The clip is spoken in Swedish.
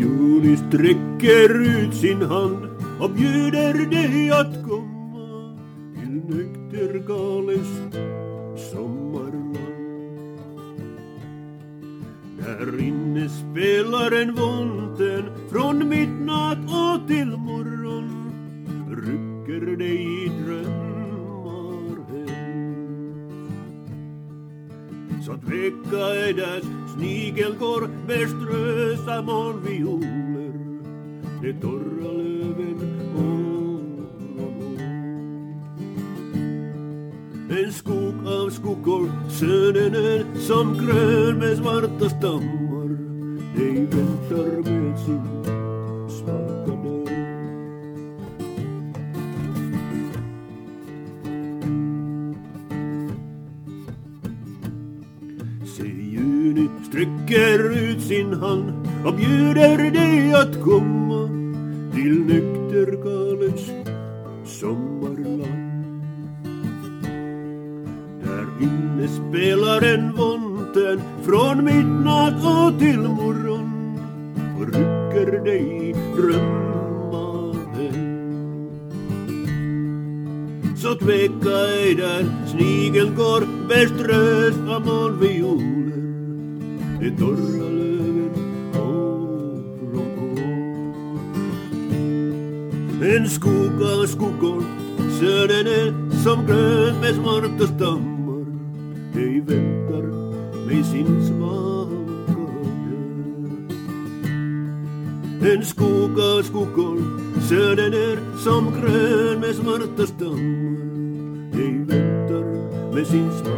Juni sträcker ut sin hand och bjuder dig att komma till Näktergalens sommarland. Där inne spelar en volten från midnatt och till morgon, rycker dig i drömmar hem. Så tveka är dess snigelgård beströsa molnvioler, de torra löven år och år. En skog av skuggor, sönen är som grön med svarta stammar, dig väntar med sin svalka dörr. Se, Juni sträcker ut sin hand och bjuder dig att komma till Näktergalens sommarland. Där inne spelar en volten från midnatt och till morgon, och rycker dig i drömmar hem. Så tveka ej där snigeln går beströs av molnvioler, de torra löven år och år. En skog av skuggor, sönen är som grön med svarta stammar, dig väntar med sin svalka dörr. En skog av skuggor, sönen är som grön med svarta stammar, dig väntar med sin svalka